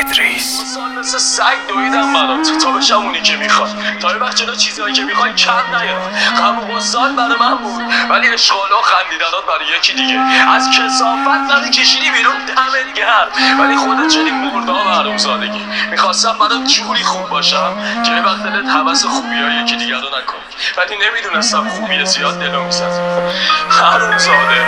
ایدریس. مثل سگ دویدم برات تا بشم اونی که میخواد. تا این وقت جلو چیزهایی که میخوای کم نیاد. غم و غصه‌ات برای من بود، ولی اشغال و خندیدنات برای یکی دیگه. از کثافت منو کشیدی بیرون، دمت گرم. ولی خودت شدی مرداب حرومزادگی. میخواستم برات جوری خوب باشم که یه وقت دلت هوس خوبیای یکی دیگر رو نکنی، ولی نمیدونستم خوبی زیاد دلو میزد. حرومزاده.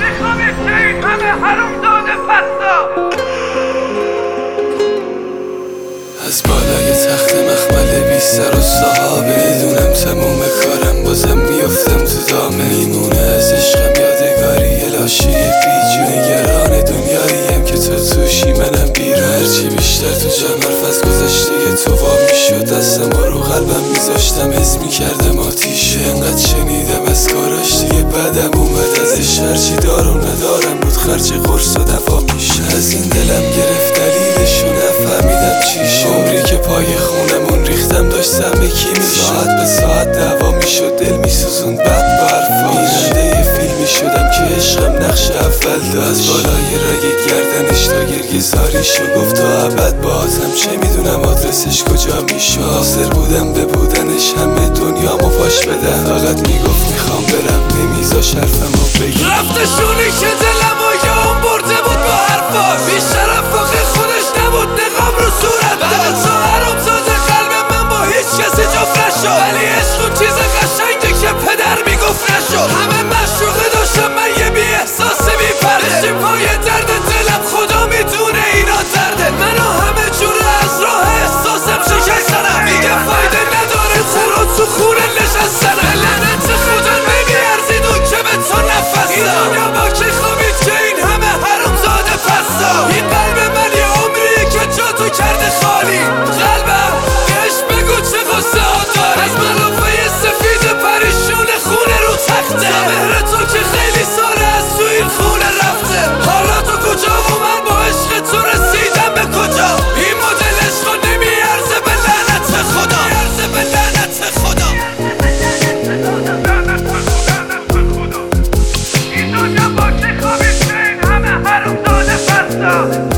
از بالای تخت مخمل بی سر و صحابه میدونم تموم کارم بازم میفتم تو دامه. میمونه از عشقم یادگاری لاشی پیچ. نگران دنیاییم که تو توشی منم بیرون. هرچی بیشتر تو جمع حرف از گذشته تو وا میشد، دستم رو قلبم میذاشتم حس میکردم آتیشه. انقدر شنیدم از کاراش دیگه بدم اومد ازش. هرچی دارم ندارم بود خرج قرص و دوا میشه. از این دلم گرفت دلیلشو نفهمیدم چیشه. عمری که پای خونمون ریختم داشتم به کی میشه. ساعت به ساعت دعوا میشد، دل میسوزوند بعد با حرفاش. بیننده فیلمی شدم که عشقم نقش اول داشت. از بالای رگ گردنش تا گرگزاریشو گفت تا ابد باهاتم، چه میدونم آدرسش کجا میشه. حاضر بودم به بودنش همه دنیامو پاش بدم، فقط میگفت میخوام برم نمیذاش حرفمو بگم. رفته شونی که دلمو یا اون برده بود با حرفاش. بیشرف واقع خودش نبود نقاب رو صورت داد. تو حرومزاد قلب من با هیچ کسی جفت نشد، ولی عشق اون چیز قشنگی که پدر میگفت نشد. همه مشروقه داشتم من یه بی احساس بی پرده. بشیم پای درد دلم خدا میدونه اینا درده. منو همه جور از راه احساسم شکستنم. میگه فایده نداره خورو تو خونه نشستنم. لعنت خدا نمیارزید اون که به تو نفس این دنیا با که خوابید که این همه حرومزاده پستا. این قلب من یه عمریه که جا تو کرده خالی. قلبم بهش بگو چه قصه ها داره. از ملافه سفید پریشون خونه رو تخته. مهر تو که خیلی ساله از تو این خونه رفته. حالا تو کجا و من با عشق تو رسیدم به کجا. این مدل عشق نمیارزه به لعنت خدا. میارزه به لعنت خدا. این دنیا با که خوابید که این همه حرومزاده پستا.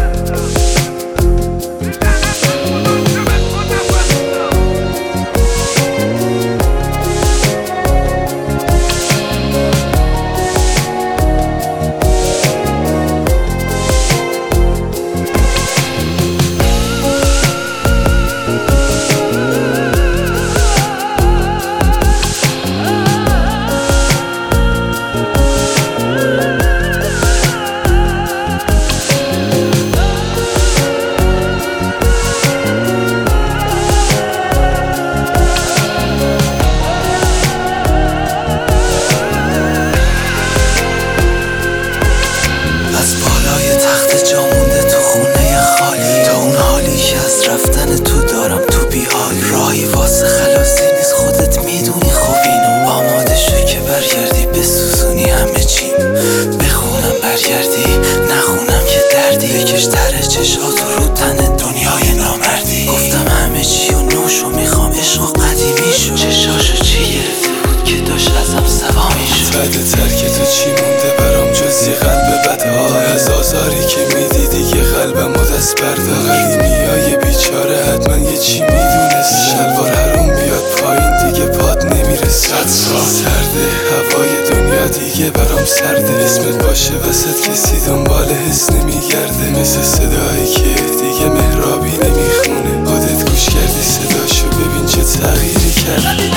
ترک تو چی مونده برام جز یه قلب بدها. از آزاری که میدی دیگه قلبم و دست بردار. قدیمیای بیچاره حتما یه چی میدونست. شلوار حروم بیاد پایین دیگه پاد نمیرسه. سرده هوای دنیا دیگه برام سرده. اسمت باشه وسط کسی دنبال حس نمیگرده. مثل صدایی که دیگه مهرابی نمیخونه. خودت گوش کردی صداشو ببین چه تغییری کرد.